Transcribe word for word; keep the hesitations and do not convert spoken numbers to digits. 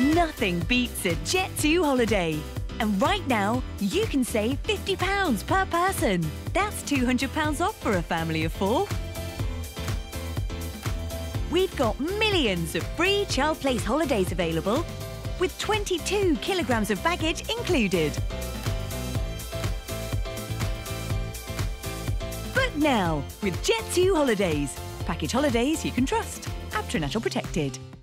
Nothing beats a Jet two holiday. And right now, you can save fifty pounds per person. That's two hundred pounds off for a family of four. We've got millions of free child place holidays available, with twenty-two kilograms of baggage included. Book now with Jet two Holidays. Package holidays you can trust. Aptra Natural protected.